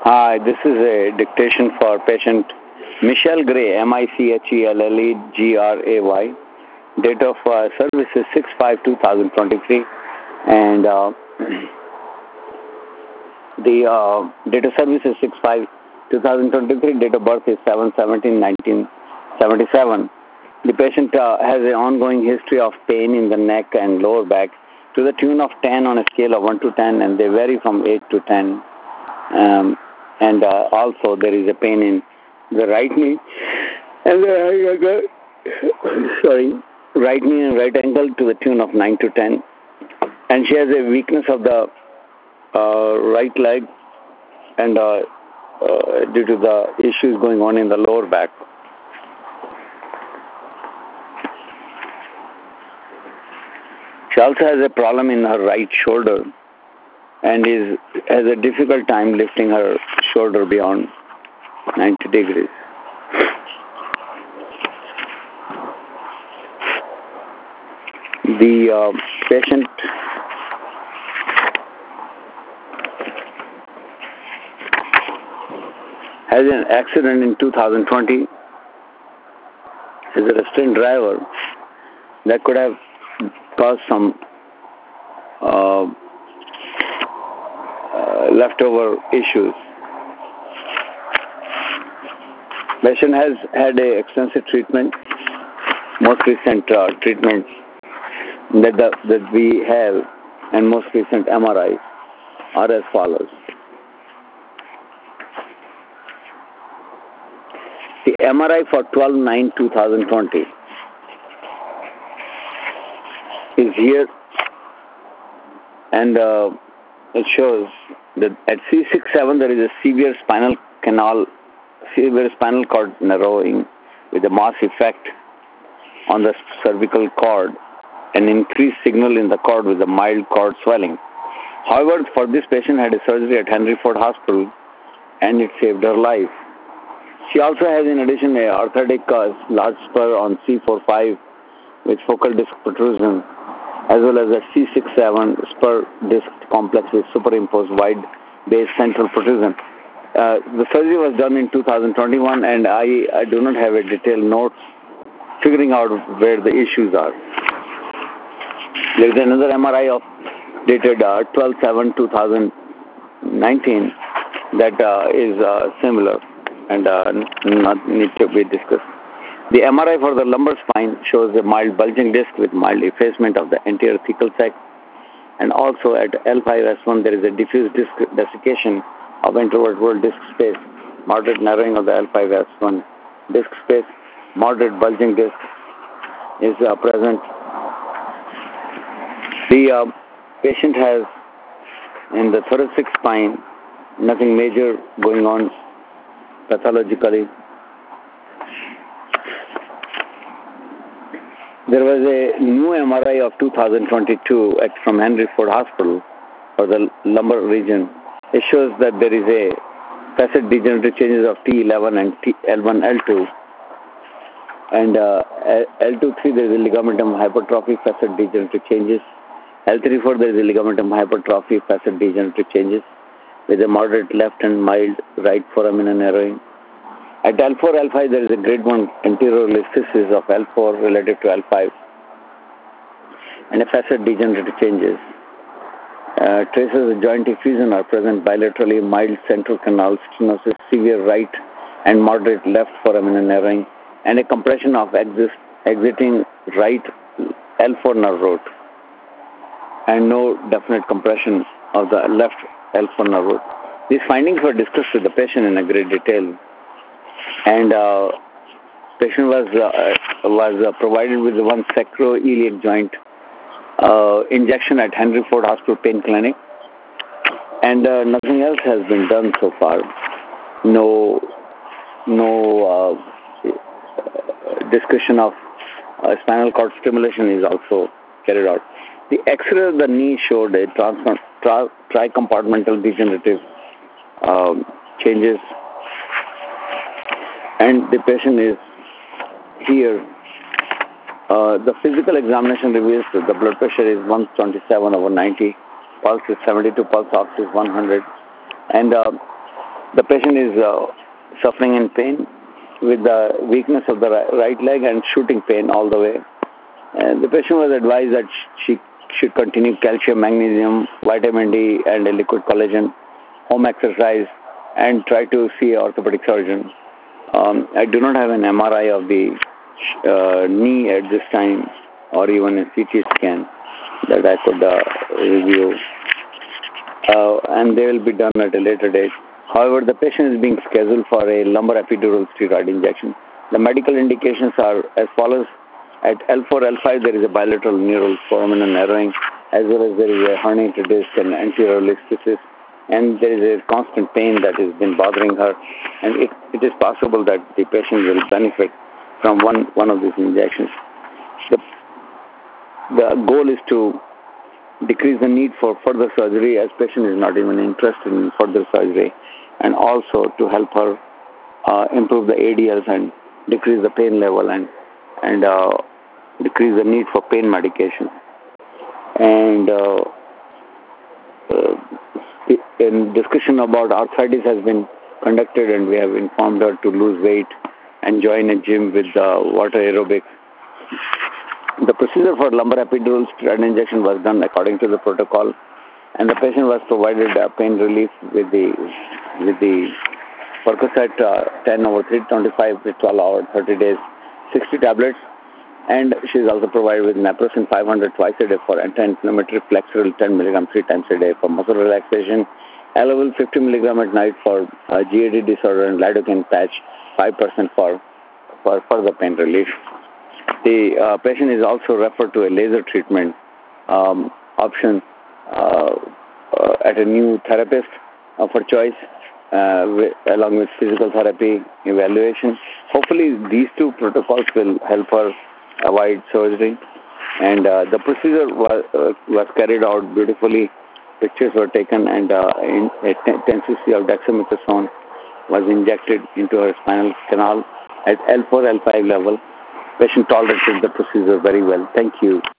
Hi, this is a dictation for patient Michelle Gray, Michellellegray. Date of service is 6/5/2023, and the date of service is 6/5/2023. Date of birth is 7/17/1977. The patient has an ongoing history of pain in the neck and lower back to the tune of 10 on a scale of 1 to 10, and they vary from 8 to 10. And also there is a pain in the right knee and right knee and right ankle to the tune of 9 to 10. And she has a weakness of the right leg and due to the issues going on in the lower back. She also has a problem in her right shoulder and has a difficult time lifting her shoulder beyond 90 degrees. The patient has an accident in 2020 as a restrained driver that could have caused some leftover issues. Patient has had a extensive treatment. Most recent treatments that we have and most recent MRI are as follows. The MRI for 12/9/2020 is here, and it shows that at C6/7 there is a severe spinal cord narrowing with a mass effect on the cervical cord and increased signal in the cord with a mild cord swelling. However, for this patient had a surgery at Henry Ford Hospital and it saved her life. She also has in addition a orthotic large spur on C4/5 with focal disc protrusion, as well as a C6/7 spur disc complex with superimposed wide base central protrusion. The surgery was done in 2021, and I do not have a detailed notes figuring out where the issues are. There is another MRI of dated 12/7/2019 that is similar and not need to be discussed. The MRI for the lumbar spine shows a mild bulging disc with mild effacement of the anterior thecal sac, and also at L5/S1 there is a diffuse disc desiccation of intervertebral disc space, moderate narrowing of the L5/S1 disc space, moderate bulging disc is present. The patient has in the thoracic spine nothing major going on pathologically. There was a new MRI of 2022 from Henry Ford Hospital for the lumbar region. It shows that there is a facet degenerative changes of T11 and L1/L2, and L2/3 there is a ligamentum hypertrophy facet degenerative changes. L3/4 there is a ligamentum hypertrophy facet degenerative changes with a moderate left and mild right foraminal narrowing. At L4/L5 there is a grade 1 anterior listhesis of L4 relative to L5 and a facet degenerative changes. Traces of joint effusion are present bilaterally, mild central canal stenosis, severe right and moderate left foraminal narrowing, and a compression of exiting right L4 nerve root, and no definite compression of the left L4 nerve root. These findings were discussed with the patient in a great detail, and patient was provided with one sacroiliac joint injection at Henry Ford Hospital Pain Clinic, and nothing else has been done so far. No discussion of spinal cord stimulation is also carried out. The X-ray of the knee showed a tricompartmental degenerative changes, and the patient is here. The physical examination reveals that the blood pressure is 127/90, pulse is 72, pulse ox is 100, and The patient is suffering in pain with the weakness of the right leg and shooting pain all the way. And the patient was advised that she should continue calcium, magnesium, vitamin D, and a liquid collagen, home exercise, and try to see an orthopedic surgeon. I do not have an MRI of the knee at this time, or even a CT scan that I could review, and they will be done at a later date. However, the patient is being scheduled for a lumbar epidural steroid injection. The medical indications are as follows. At L4, L5, there is a bilateral neural foraminal narrowing, as well as there is a herniated disc and anterior listhesis, and there is a constant pain that has been bothering her, and it is possible that the patient will benefit from one of these injections. The goal is to decrease the need for further surgery, as patient is not even interested in further surgery, and also to help her improve the ADLs and decrease the pain level and decrease the need for pain medication. And in discussion about arthritis has been conducted, and we have informed her to lose weight and join a gym with water aerobics. The procedure for lumbar epidural steroid injection was done according to the protocol, and the patient was provided pain relief with the Percocet 10 over 325 with 12 hours, 30 days, 60 tablets, and she is also provided with naproxen 500 twice a day for anti-inflammatory, Flexeril 10 mg 3 times a day for muscle relaxation, Elavil 50 mg at night for GAD disorder, and lidocaine patch 5% for further pain relief. The patient is also referred to a laser treatment option at a new therapist of her choice, along with physical therapy evaluation. Hopefully, these two protocols will help her avoid surgery. And the procedure was carried out beautifully. Pictures were taken, and 10 cc of dexamethasone was injected into her spinal canal at L4, L5 level. Patient tolerated the procedure very well. Thank you.